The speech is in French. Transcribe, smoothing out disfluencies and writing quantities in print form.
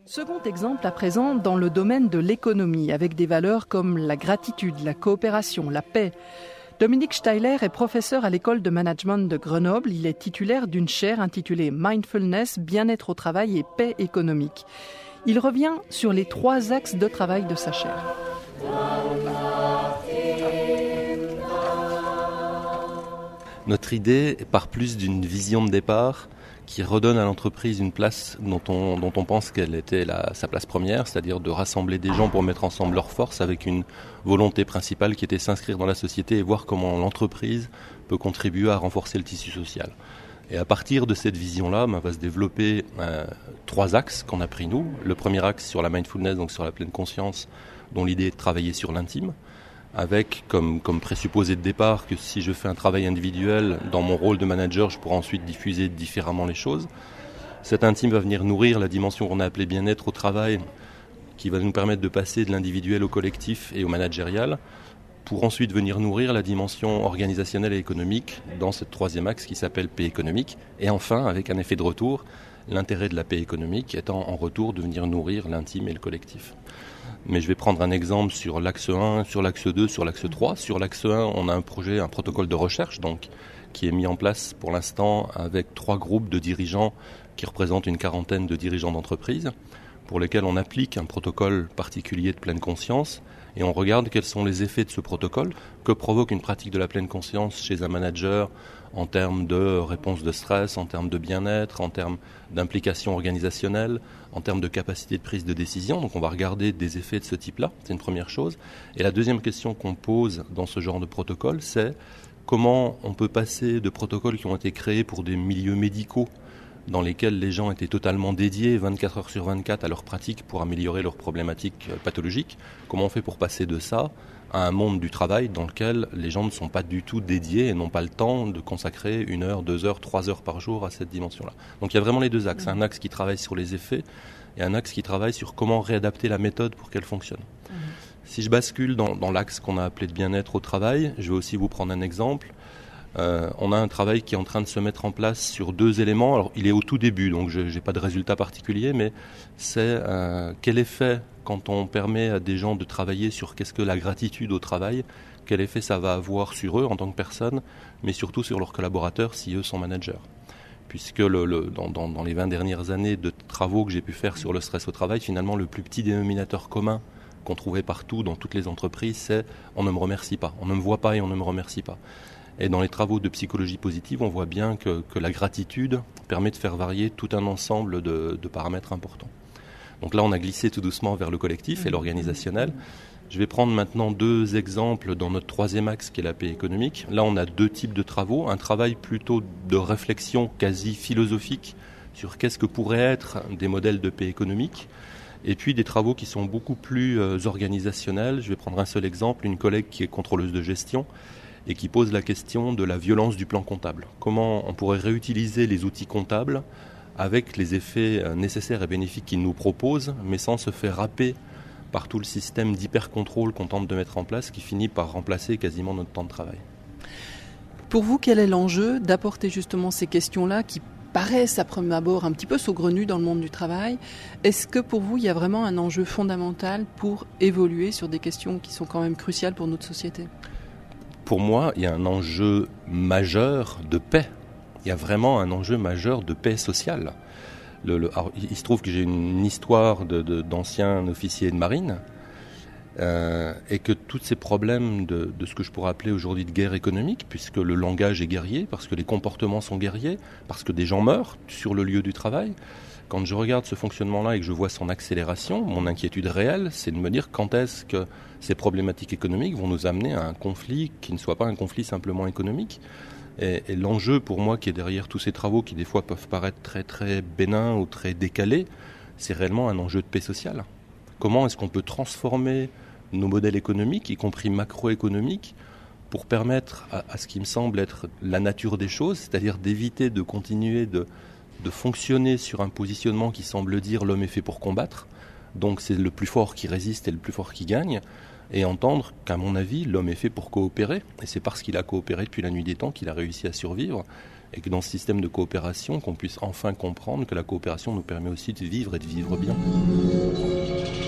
Second exemple à présent dans le domaine de l'économie, avec des valeurs comme la gratitude, la coopération, la paix. Dominique Steiler est professeur à l'école de management de Grenoble. Il est titulaire d'une chaire intitulée Mindfulness, bien-être au travail et paix économique. Il revient sur les 3 axes de travail de sa chaire. Notre idée part plus d'une vision de départ qui redonne à l'entreprise une place dont on pense qu'elle était sa place première, c'est-à-dire de rassembler des gens pour mettre ensemble leurs forces avec une volonté principale qui était s'inscrire dans la société et voir comment l'entreprise peut contribuer à renforcer le tissu social. Et à partir de cette vision-là, va se développer 3 axes qu'on a pris nous. Le premier axe sur la mindfulness, donc sur la pleine conscience, dont l'idée est de travailler sur l'intime, avec comme présupposé de départ que si je fais un travail individuel dans mon rôle de manager, je pourrai ensuite diffuser différemment les choses. Cet intime va venir nourrir la dimension qu'on a appelée bien-être au travail, qui va nous permettre de passer de l'individuel au collectif et au managérial, pour ensuite venir nourrir la dimension organisationnelle et économique dans ce 3e axe qui s'appelle paix économique. Et enfin, avec un effet de retour, l'intérêt de la paix économique étant en retour de venir nourrir l'intime et le collectif. Mais je vais prendre un exemple sur l'axe 1, sur l'axe 2, sur l'axe 3. Sur l'axe 1, on a un protocole de recherche qui est mis en place pour l'instant avec 3 groupes de dirigeants qui représentent une 40aine de dirigeants d'entreprise, pour lesquels on applique un protocole particulier de pleine conscience et on regarde quels sont les effets de ce protocole, que provoque une pratique de la pleine conscience chez un manager en termes de réponse de stress, en termes de bien-être, en termes d'implication organisationnelle, en termes de capacité de prise de décision. Donc on va regarder des effets de ce type-là, c'est une première chose. Et la deuxième question qu'on pose dans ce genre de protocole, c'est comment on peut passer de protocoles qui ont été créés pour des milieux médicaux dans lesquels les gens étaient totalement dédiés 24 heures sur 24 à leur pratique pour améliorer leurs problématiques pathologiques. Comment on fait pour passer de ça à un monde du travail dans lequel les gens ne sont pas du tout dédiés et n'ont pas le temps de consacrer 1 heure, 2 heures, 3 heures par jour à cette dimension-là. Donc il y a vraiment les 2 axes. Un axe qui travaille sur les effets et un axe qui travaille sur comment réadapter la méthode pour qu'elle fonctionne. Si je bascule dans l'axe qu'on a appelé de bien-être au travail, je vais aussi vous prendre un exemple. On a un travail qui est en train de se mettre en place sur 2 éléments. Alors, il est au tout début, donc je n'ai pas de résultat particulier, mais c'est quel effet, quand on permet à des gens de travailler sur qu'est-ce que la gratitude au travail, quel effet ça va avoir sur eux en tant que personnes, mais surtout sur leurs collaborateurs si eux sont managers. Puisque dans les 20 dernières années de travaux que j'ai pu faire sur le stress au travail, finalement, le plus petit dénominateur commun qu'on trouvait partout dans toutes les entreprises, c'est « on ne me remercie pas, on ne me voit pas et on ne me remercie pas ». Et dans les travaux de psychologie positive, on voit bien que la gratitude permet de faire varier tout un ensemble de paramètres importants. Donc là, on a glissé tout doucement vers le collectif et l'organisationnel. Je vais prendre maintenant 2 exemples dans notre 3e axe qui est la paix économique. Là, on a 2 types de travaux. Un travail plutôt de réflexion quasi philosophique sur qu'est-ce que pourraient être des modèles de paix économique. Et puis des travaux qui sont beaucoup plus organisationnels. Je vais prendre un seul exemple, une collègue qui est contrôleuse de gestion et qui pose la question de la violence du plan comptable. Comment on pourrait réutiliser les outils comptables avec les effets nécessaires et bénéfiques qu'ils nous proposent, mais sans se faire happer par tout le système d'hyper-contrôle qu'on tente de mettre en place, qui finit par remplacer quasiment notre temps de travail. Pour vous, quel est l'enjeu d'apporter justement ces questions-là qui paraissent à premier abord un petit peu saugrenues dans le monde du travail? Est-ce que pour vous, il y a vraiment un enjeu fondamental pour évoluer sur des questions qui sont quand même cruciales pour notre société ? Pour moi, il y a un enjeu majeur de paix. Il y a vraiment un enjeu majeur de paix sociale. Alors, il se trouve que j'ai une histoire d'anciens officiers de marine et que tous ces problèmes de ce que je pourrais appeler aujourd'hui de guerre économique, puisque le langage est guerrier, parce que les comportements sont guerriers, parce que des gens meurent sur le lieu du travail. Quand je regarde ce fonctionnement-là et que je vois son accélération, mon inquiétude réelle, c'est de me dire quand est-ce que ces problématiques économiques vont nous amener à un conflit qui ne soit pas un conflit simplement économique. Et l'enjeu pour moi qui est derrière tous ces travaux qui des fois peuvent paraître très très bénins ou très décalés, c'est réellement un enjeu de paix sociale. Comment est-ce qu'on peut transformer nos modèles économiques, y compris macroéconomiques, pour permettre à ce qui me semble être la nature des choses, c'est-à-dire d'éviter de continuer de fonctionner sur un positionnement qui semble dire l'homme est fait pour combattre, donc c'est le plus fort qui résiste et le plus fort qui gagne, et entendre qu'à mon avis, l'homme est fait pour coopérer, et c'est parce qu'il a coopéré depuis la nuit des temps qu'il a réussi à survivre, et que dans ce système de coopération, qu'on puisse enfin comprendre que la coopération nous permet aussi de vivre et de vivre bien.